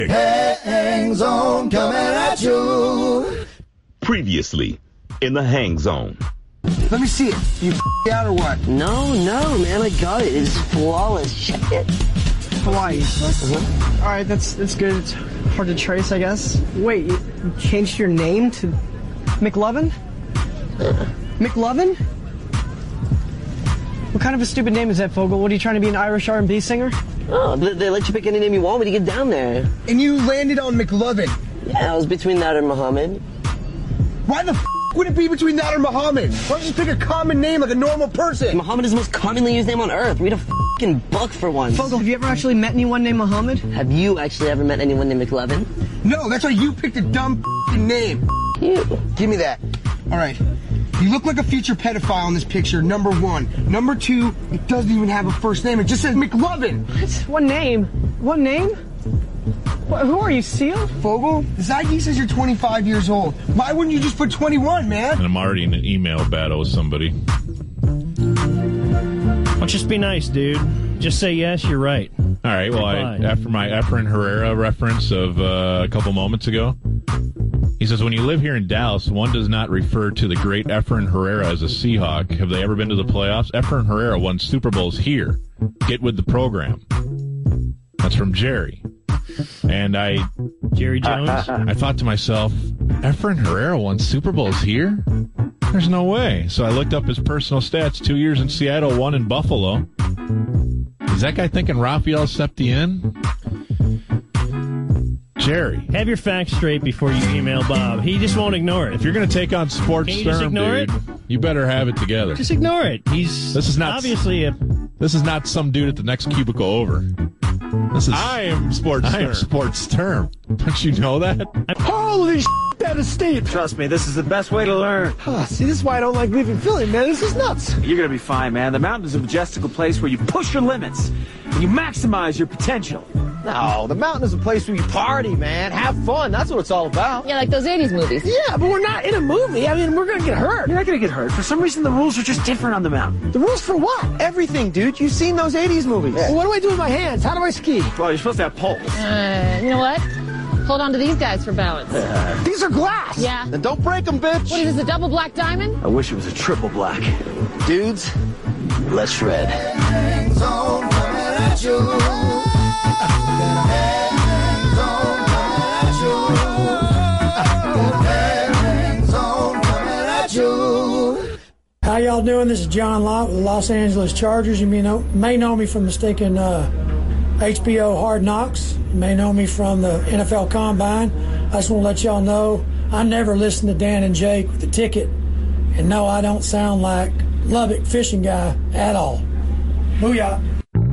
Hang Zone coming at you. Previously in the Hang Zone. Let me see it. You out or what? No, man, I got it. It's flawless. Check it. Hawaii. All right, that's good. It's hard to trace, I guess. Wait, you changed your name to McLovin? McLovin? What kind of a stupid name is that, Fogel? What, are you trying to be an Irish R&B singer? Oh, they let you pick any name you want when you get down there. And you landed on McLovin. Yeah, I was between that and Muhammad. Why the would it be between that or Muhammad? Why don't you just pick a common name like a normal person? Muhammad is the most commonly used name on earth. Read a fucking book for once. Fogel, have you ever actually met anyone named Muhammad? Have you actually ever met anyone named McLovin? No, that's why you picked a dumb name. You. Give me that. All right. You look like a future pedophile in this picture, number one. Number two, it doesn't even have a first name. It just says McLovin. What name? What name? Who are you, Seal? Fogel, this ID says you're 25 years old. Why wouldn't you just put 21, man? And I'm already in an email battle with somebody. Well, just be nice, dude. Just say yes, you're right. All right, well, after my Efren Herrera reference of a couple moments ago, he says, when you live here in Dallas, one does not refer to the great Efren Herrera as a Seahawk. Have they ever been to the playoffs? Efren Herrera won Super Bowls here. Get with the program. That's from Jerry. And Jerry Jones? I thought to myself, Efren Herrera won Super Bowls here? There's no way. So I looked up his personal stats. 2 years in Seattle, 1 in Buffalo. Is that guy thinking Rafael Septien? Jerry. Have your facts straight before you email Bob. He just won't ignore it. If you're going to take on Sports Can you just Sturm, ignore dude, you better have it together. Just ignore it. This is not some dude at the next cubicle over. I am Sports Sturm. Don't you know that? Holy that is steep. Trust me, this is the best way to learn. See, this is why I don't like leaving Philly, man. This is nuts. You're going to be fine, man. The mountain is a majestical place where you push your limits and you maximize your potential. No, the mountain is a place where you party, man. Have fun. That's what it's all about. Yeah, like those 80s movies. Yeah, but we're not in a movie. I mean, we're going to get hurt. You're not going to get hurt. For some reason, the rules are just different on the mountain. The rules for what? Everything, dude. You've seen those 80s movies. Yeah. Well, what do I do with my hands? How do I ski? Well, you're supposed to have poles. You know what? Hold on to these guys for balance. These are glass. Yeah. Then don't break them, bitch. What is this, a double black diamond? I wish it was a triple black. Dudes, let's shred. Hang Zone coming at you. Hang Zone coming at you. How y'all doing? This is John Lott with the Los Angeles Chargers. You may know me from the stinking HBO Hard Knocks. You may know me from the NFL Combine. I just want to let y'all know I never listened to Dan and Jake with the ticket. And no, I don't sound like Lubbock fishing guy at all. Booyah.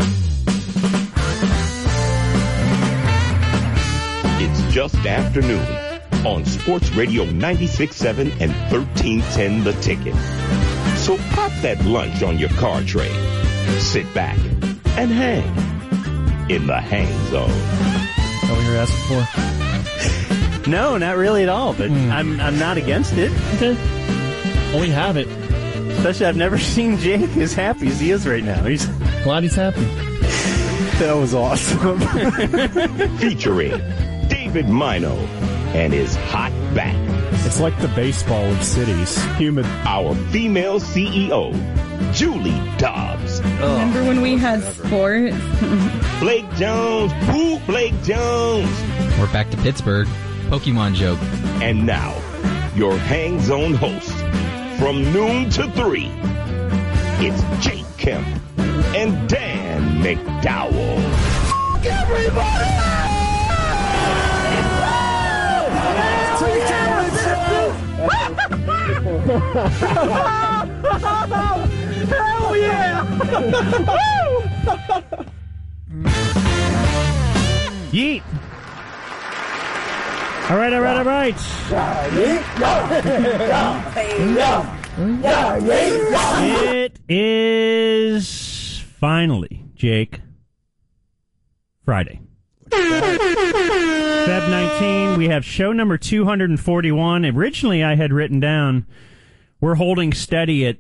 It's just afternoon on Sports Radio 96.7 and 1310 The Ticket. So pop that lunch on your car tray, sit back, and hang in the Hang Zone. Is that what you're asking for? No, not really at all, but I'm not against it. Okay. Well, we have it. Especially, I've never seen Jake as happy as he is right now. He's glad he's happy. That was awesome. Featuring David Mino and his hot back. It's like the baseball of cities. Humid. Our female CEO, Julie Dobbs. Remember when we had sports? Blake Jones. Ooh, Blake Jones. We're back to Pittsburgh. Pokemon joke. And now, your Hang Zone host, from noon to 3, it's Jake Kemp and Dan McDowell. F*** everybody! Hell yeah! Yeet! All right. It is finally, Jake, Friday. Feb 19, we have show number 241. Originally, I had written down, we're holding steady at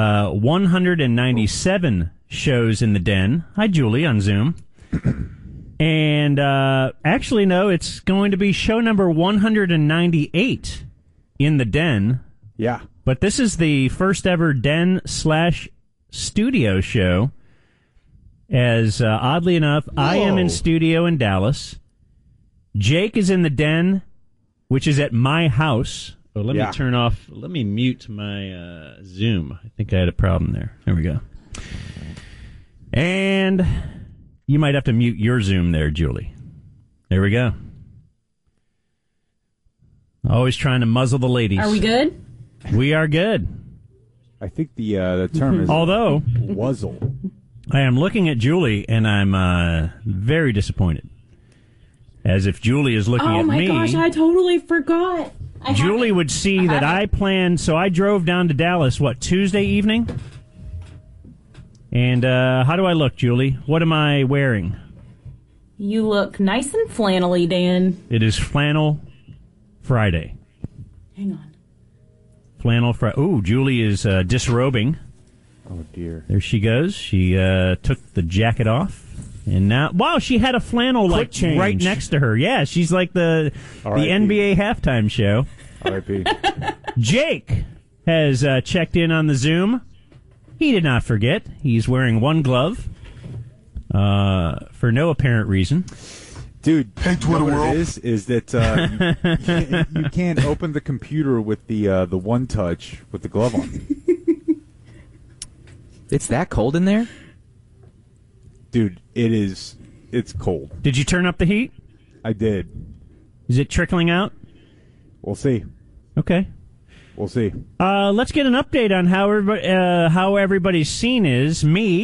197 shows in the den. Hi, Julie, on Zoom. And actually, no, it's going to be show number 198 in the Den. Yeah. But this is the first ever Den/studio show. As oddly enough, I am in studio in Dallas. Jake is in the Den, which is at my house. Oh, let me turn off. Let me mute my Zoom. I think I had a problem there. There we go. And you might have to mute your Zoom there, Julie. There we go. Always trying to muzzle the ladies. Are we good? We are good. I think the term is although wuzzle. I am looking at Julie and I'm very disappointed. As if Julie is looking at me. Oh my gosh, I totally forgot. Julie would see that I planned, so I drove down to Dallas, Tuesday evening? And how do I look, Julie? What am I wearing? You look nice and flannelly, Dan. It is Flannel Friday. Hang on. Flannel Friday. Ooh, Julie is disrobing. Oh, dear. There she goes. She took the jacket off. And now, wow, she had a flannel right next to her. Yeah, she's like the NBA halftime show. R.I.P. Jake has checked in on the Zoom. He did not forget. He's wearing one glove for no apparent reason. Dude, hey, Twitter world. It is that you can't open the computer with the One Touch with the glove on. It's that cold in there? Dude, it's cold. Did you turn up the heat? I did. Is it trickling out? We'll see. Okay. We'll see. Let's get an update on how everybody's scene is.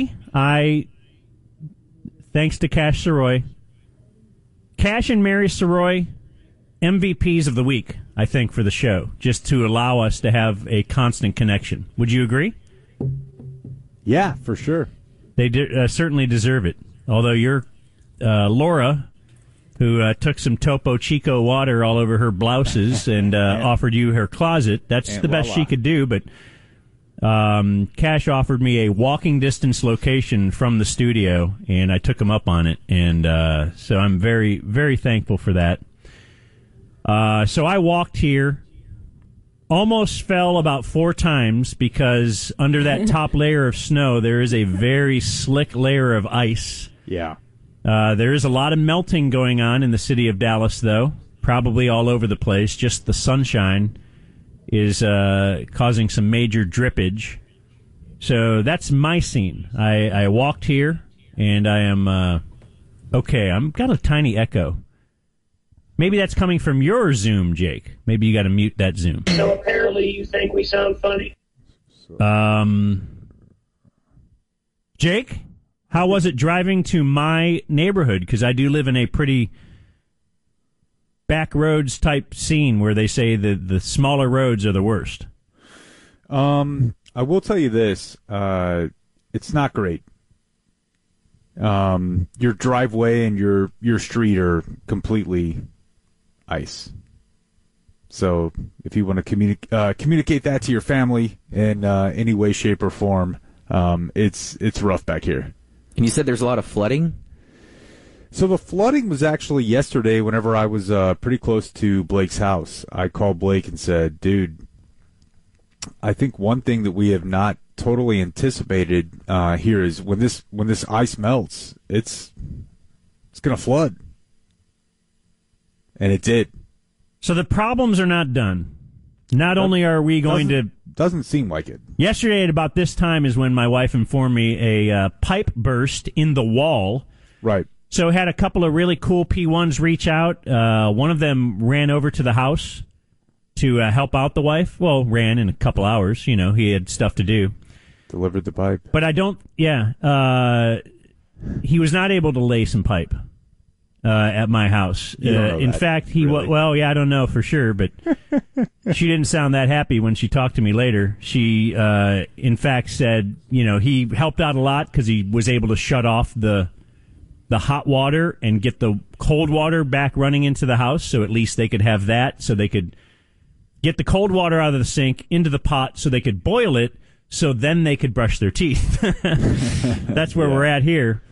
Thanks to Cash Saroy. Cash and Mary Saroy, MVPs of the week, I think, for the show, just to allow us to have a constant connection. Would you agree? Yeah, for sure. They certainly deserve it. Although you're Laura, who took some Topo Chico water all over her blouses and offered you her closet. That's the best she could do, but Cash offered me a walking distance location from the studio, and I took him up on it. And so I'm very, very thankful for that. So I walked here. Almost fell about 4 times because under that top layer of snow, there is a very slick layer of ice. Yeah. There is a lot of melting going on in the city of Dallas, though, probably all over the place. Just the sunshine is causing some major drippage. So that's my scene. I walked here, and I am okay. I've got a tiny echo. Maybe that's coming from your Zoom, Jake. Maybe you got to mute that Zoom. So apparently you think we sound funny. Jake, how was it driving to my neighborhood? Because I do live in a pretty back roads type scene where they say the smaller roads are the worst. I will tell you this. It's not great. Your driveway and your street are completely ice. So if you want to communicate that to your family in any way, shape, or form, it's rough back here. And you said there's a lot of flooding? So the flooding was actually yesterday whenever I was pretty close to Blake's house. I called Blake and said, dude, I think one thing that we have not totally anticipated here is when this ice melts, it's going to flood. And it did. So the problems are not done. Not only are we going to... Doesn't seem like it. Yesterday at about this time is when my wife informed me a pipe burst in the wall. Right. So had a couple of really cool P1s reach out. One of them ran over to the house to help out the wife. Well, ran in a couple hours. You know, he had stuff to do. Delivered the pipe. But I don't... Yeah. He was not able to lay some pipe. At my house. In fact, he really? Well, yeah, I don't know for sure, but she didn't sound that happy when she talked to me later. She, in fact, said, you know, he helped out a lot because he was able to shut off the hot water and get the cold water back running into the house, so at least they could have that, so they could get the cold water out of the sink into the pot so they could boil it, so then they could brush their teeth. That's where we're at here.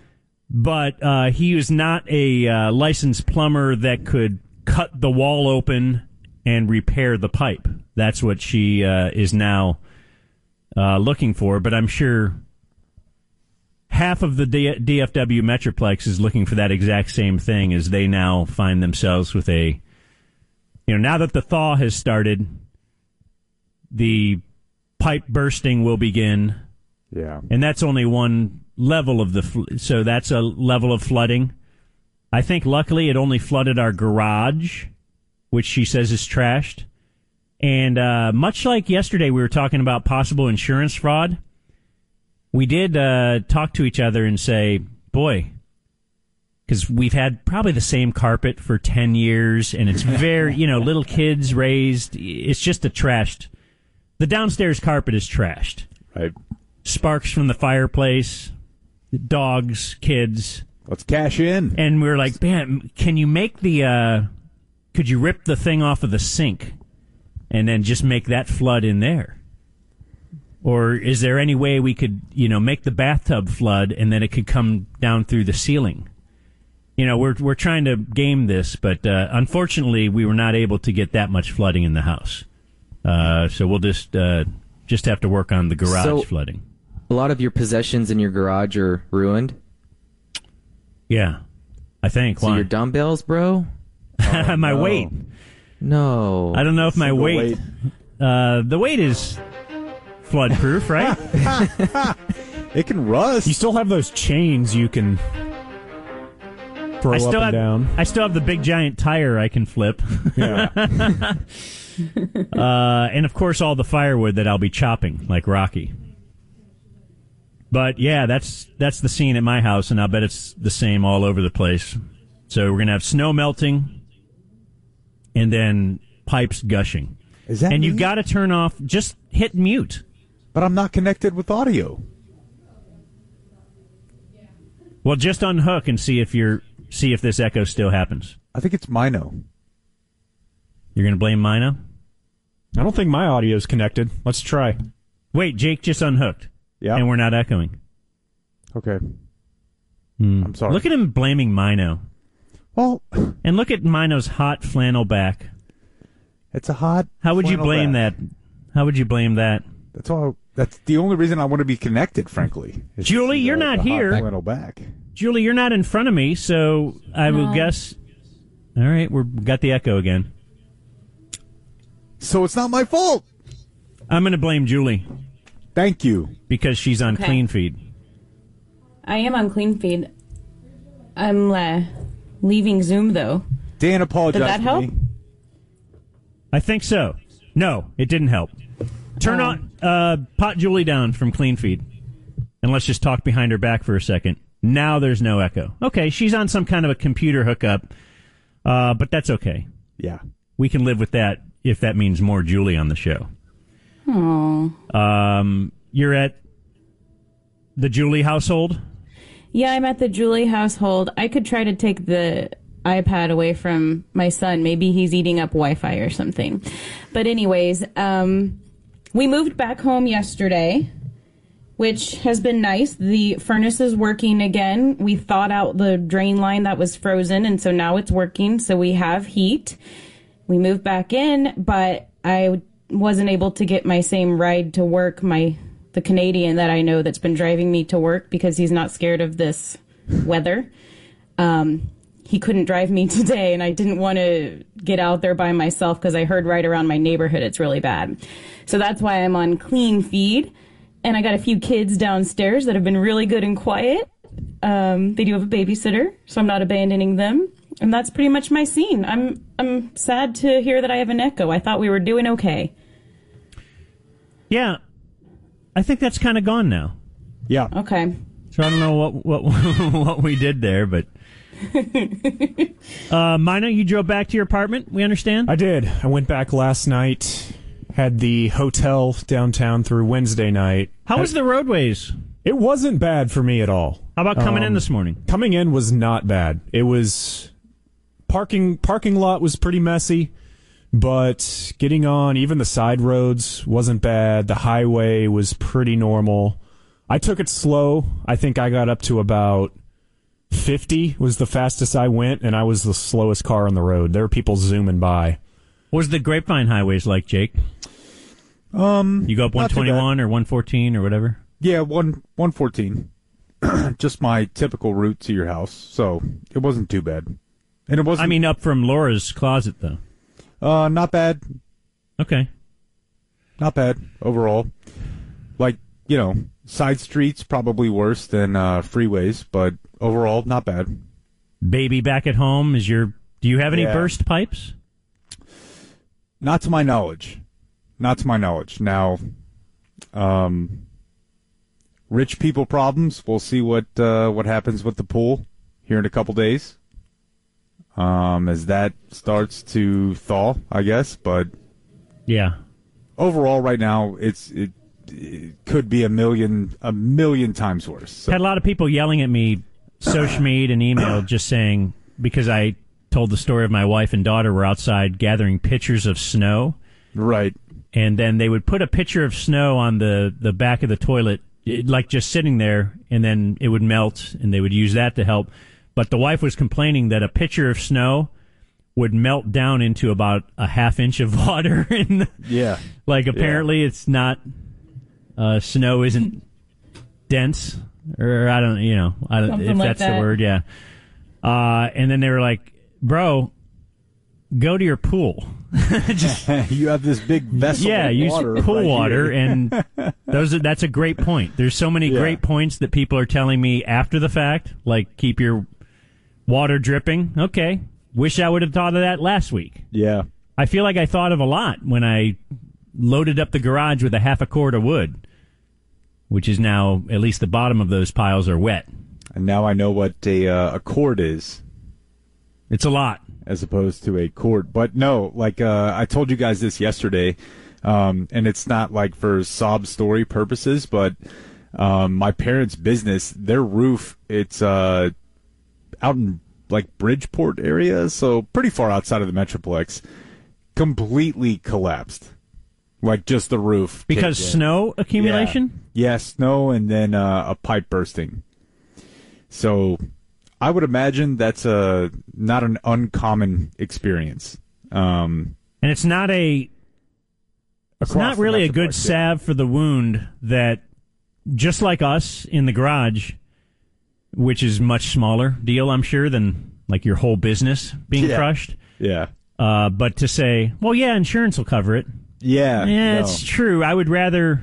But he was not a licensed plumber that could cut the wall open and repair the pipe. That's what she is now looking for. But I'm sure half of the DFW Metroplex is looking for that exact same thing, as they now find themselves with a, now that the thaw has started, the pipe bursting will begin. Yeah. And that's only one level of so that's a level of flooding. I think luckily it only flooded our garage, which she says is trashed. And much like yesterday we were talking about possible insurance fraud, we did talk to each other and say, boy, because we've had probably the same carpet for 10 years, and it's very, little kids raised. It's just the downstairs carpet is trashed. Right. Sparks from the fireplace, dogs, kids. Let's cash in. And we were like, man, can you make could you rip the thing off of the sink and then just make that flood in there? Or is there any way we could, make the bathtub flood and then it could come down through the ceiling? We're trying to game this, but unfortunately we were not able to get that much flooding in the house. So we'll just have to work on the garage flooding. A lot of your possessions in your garage are ruined? Yeah, I think. So Why? your dumbbells, bro? My weight. No. I don't know if my weight. The weight is flood-proof, right? It can rust. You still have those chains you can throw up and down. I still have the big giant tire I can flip. Yeah. And of course all the firewood that I'll be chopping like Rocky. But yeah, that's the scene at my house, and I'll bet it's the same all over the place. So we're gonna have snow melting and then pipes gushing. Is that and me? you got to turn off. Just hit mute. But I'm not connected with audio. Well, just unhook and see if this echo still happens. I think it's Mino. You're going to blame Mino? I don't think my audio's connected. Let's try. Wait, Jake just unhooked. Yeah. And we're not echoing. Okay. I'm sorry. Look at him blaming Mino. Well, and look at Mino's hot flannel back. It's a hot. How would you blame back. that? How would you blame that? That's all. That's the only reason I want to be connected, frankly. Julie, you're not here. Hot flannel back. Julie, you're not in front of me, so I will guess. All right, we've got the echo again. So it's not my fault. I'm going to blame Julie. Thank you. Because she's on Clean Feed. I am on Clean Feed. I'm leaving Zoom, though. Dan apologized. Did that help? Me. I think so. No, it didn't help. Turn on, pot Julie down from Clean Feed. And let's just talk behind her back for a second. Now there's no echo. Okay, she's on some kind of a computer hookup, but that's okay. Yeah. We can live with that if that means more Julie on the show. Aww. You're at the Julie household? Yeah, I'm at the Julie household. I could try to take the iPad away from my son. Maybe he's eating up Wi-Fi or something. But anyways, we moved back home yesterday, which has been nice. The furnace is working again. We thawed out the drain line that was frozen, and so now it's working, so we have heat. We moved back in, but I wasn't able to get my same ride to work, the Canadian that I know that's been driving me to work because he's not scared of this weather. He couldn't drive me today, and I didn't want to get out there by myself because I heard right around my neighborhood it's really bad. So that's why I'm on Clean Feed, and I got a few kids downstairs that have been really good and quiet. They do have a babysitter, so I'm not abandoning them, and that's pretty much my scene. I'm sad to hear that I have an echo. I thought we were doing okay. Yeah, I think that's kind of gone now. Yeah. Okay. So I don't know what what we did there, but Mina, you drove back to your apartment, we understand? I did. I went back last night, had the hotel downtown through Wednesday night. How was the roadways? It wasn't bad for me at all. How about coming in this morning? Coming in was not bad. It was parking lot was pretty messy, but getting on even the side roads wasn't bad. The highway was pretty normal. I took it slow. I think I got up to about 50 was the fastest I went, and I was the slowest car on the road. There were people zooming by. What was the Grapevine highways like, Jake? You go up 121 or 114 or whatever? Yeah, 114. Just my typical route to your house, so it wasn't too bad. And it wasn't. I mean, up from Laura's closet, though. Not bad. Okay. Not bad overall. Like, side streets probably worse than freeways, but overall not bad. Baby back at home, do you have any burst pipes? Not to my knowledge. Now, rich people problems. We'll see what happens with the pool here in a couple days. As that starts to thaw, I guess, but yeah. Overall, right now, it could be a million times worse. So. Had a lot of people yelling at me, social media and email, just saying, because I told the story of my wife and daughter were outside gathering pictures of snow. Right. And then they would put a picture of snow on the back of the toilet, like just sitting there, and then it would melt, and they would use that to help. But the wife was complaining that a picture of snow would melt down into about a half inch of water. Yeah. Like, apparently it's not, snow isn't dense, or I don't, Something if like that's that. the word, yeah. And then they were like, bro, go to your pool. You have this big vessel of use water pool right water, here. and that's a great point. There's so many great points that people are telling me after the fact, like keep your water dripping. Okay, wish I would have thought of that last week. Yeah. I feel like I thought of a lot when I loaded up the garage with a half a cord of wood, which is now, at least the bottom of those piles are wet. And now I know what a cord is. It's a lot. As opposed to a cord. But no, like I told you guys this yesterday, and it's not like for sob story purposes, but my parents' business, their roof, it's out in like Bridgeport area, so pretty far outside of the Metroplex, completely collapsed. Like just the roof. Because snow accumulation? Yeah, snow and then a pipe bursting. So I would imagine that's not an uncommon experience. And it's not really a good salve for the wound that, just like us in the garage, which is much smaller deal, I'm sure, than like your whole business being crushed. Yeah. But to say, well, yeah, insurance will cover it. Yeah. Yeah, it's true. I would rather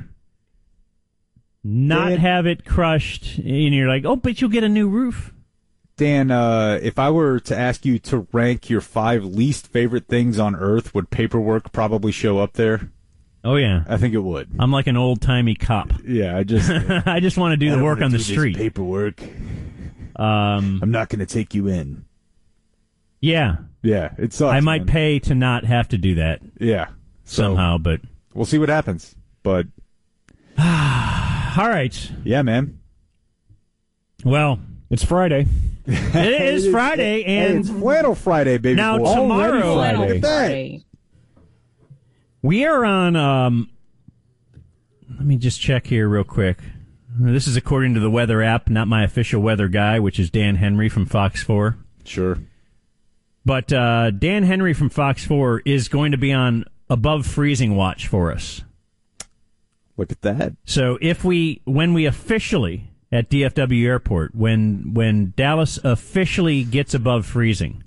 not have it crushed, and you're like, oh, but you'll get a new roof. Dan, if I were to ask you to rank your 5 least favorite things on Earth, would paperwork probably show up there? Oh, yeah. I think it would. I'm like an old-timey cop. Yeah, I just want to do the work on the street. Paperwork. I'm not going to take you in. Yeah. Yeah, it sucks. I might pay to not have to do that. Yeah. Somehow, but we'll see what happens. But all right. Yeah, man. Well, it's Friday. It is Friday, and it's Flannel Friday, baby. Now boy. tomorrow, Look at that. We are on. Let me just check here real quick. This is according to the weather app, not my official weather guy, which is Dan Henry from Fox 4. Sure. But Dan Henry from Fox 4 is going to be on above freezing watch for us. Look at that. So when we officially at DFW Airport, when Dallas officially gets above freezing,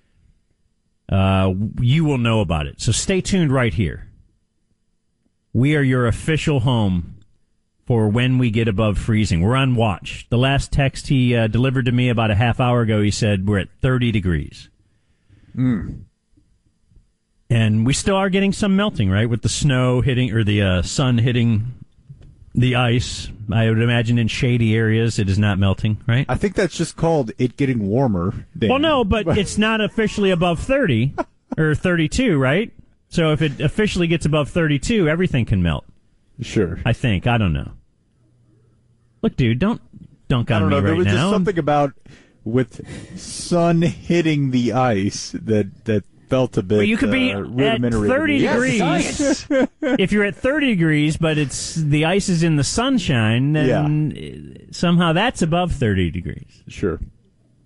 you will know about it. So stay tuned right here. We are your official home for when we get above freezing. We're on watch. The last text he delivered to me about a half hour ago, he said we're at 30 degrees. And we still are getting some melting, right? With the snow hitting, or the sun hitting the ice. I would imagine in shady areas it is not melting, right? I think that's just called it getting warmer. Dan. Well, no, but it's not officially above 30 or 32, right? So if it officially gets above 32, everything can melt. Sure. I think. I don't know. Look, dude, don't dunk on me right now. There was just something about with sun hitting the ice that felt a bit. Well, you could be at rudimentary. 30 degrees. Yes, if you're at 30 degrees, but the ice is in the sunshine, then somehow that's above 30 degrees. Sure.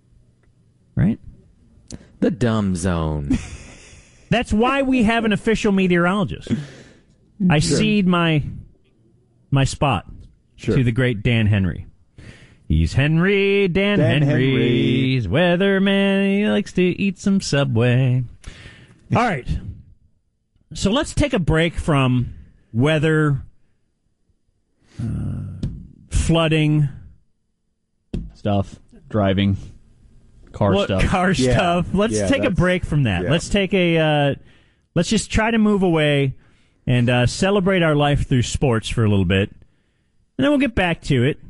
Right? The dumb zone. That's why we have an official meteorologist. I cede my spot to the great Dan Henry. He's Henry, Dan Henry. He's weatherman. He likes to eat some Subway. All right. So let's take a break from weather, flooding, stuff, driving, car stuff. Let's take a break from that. Let's take let's just try to move away and celebrate our life through sports for a little bit, and then we'll get back to it.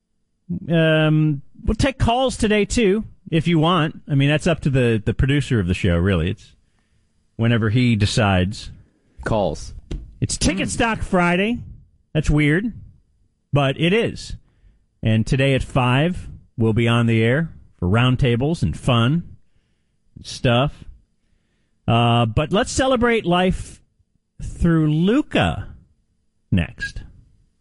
We'll take calls today too, if you want. I mean, that's up to the producer of the show. Really, it's whenever he decides. Calls. It's Ticket Stock Friday. That's weird, but it is. And today at 5, we'll be on the air for roundtables and fun and stuff. But let's celebrate life through Luca next.